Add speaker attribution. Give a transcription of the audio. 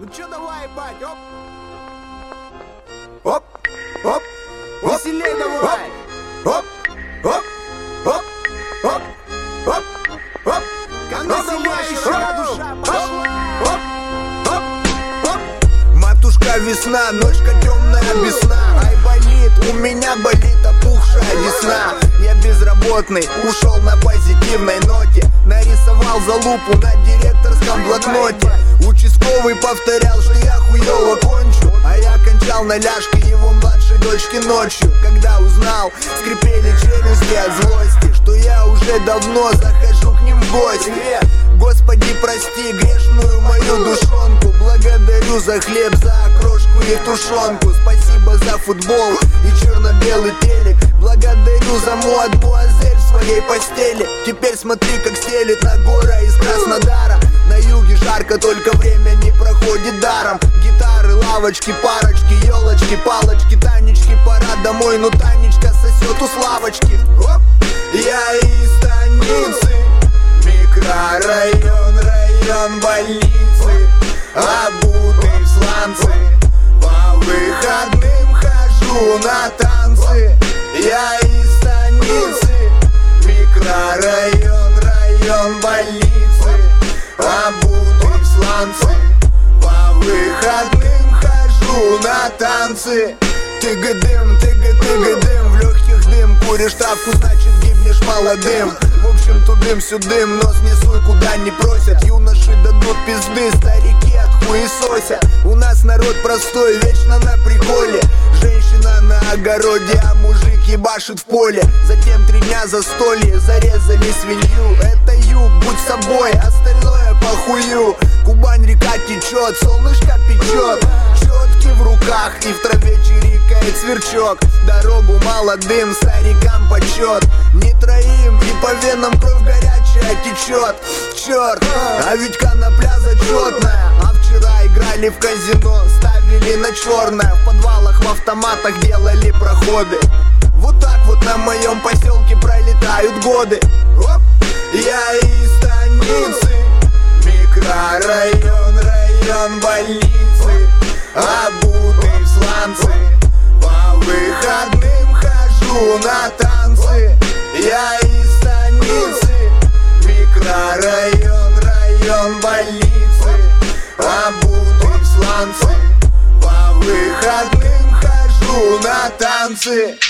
Speaker 1: Ну чё, давай, бать, оп. Оп, оп, веселей давай. Оп, оп, оп, оп, оп, оп. Ну давай еще, душа, пошла. Оп, оп, оп. Матушка весна, ночка темная без сна. Ай, болит, у меня болит опухшая десна. Я безработный, ушел на позитивной ноте. Нарисовал залупу на директорском блокноте. Участковый повторял, что я хуёво кончу, а я кончал на ляжке его младшей дочки ночью. Когда узнал, скрипели челюсти от злости, что я уже давно захожу к ним в гости. Господи, прости грешную мою душонку. Благодарю за хлеб, за окрошку и тушенку. Спасибо за футбол и черно-белый телек. Благодарю за мадемуазель в своей постели. Теперь смотри, как стелит на гора из Краснодара. На юге жарко, только время не проходит даром. Гитары, лавочки, парочки, елочки, палочки, танечки, пора домой, но Танечка сосет у Славочки. Оп! Я из станицы, микрорайон, район больницы, обутый в сланцы. По выходным хожу на танцы. Я из станицы, микрорайон, район больницы, обутый в сланцы. По выходным хожу на танцы. Тыгы-дым, тыгы-тыгы-дым, в легких дым. Куришь травку, значит гибнешь молодым. В общем, тудым-сюдым, нос не суй, куда не просят. Юноши дадут пизды, старики отхуесосят. У нас народ простой, вечно на приколе. Женщина на огороде, а мужик ебашит в поле. Затем 3 дня застолье, зарезали свинью. Это юг, будь собой, остальное похую. Кубань река течет, солнышко печет. Четки в руках и в траве чирикает сверчок. Дорогу молодым старикам почет. Не троим и по венам кровь горячая течет. Черт, а ведь конопля зачетная. А вчера играли в казино, ставили на черное. В подвалах, в автоматах делали проходы. Вот так вот на моем поселке пролетают годы. Оп! Я из станицы, микрорайон, район больницы, обутый в сланцы. По выходным хожу на танцы. Я из станицы, микрорайон, район больницы, обутый в сланцы. По выходным хожу на танцы.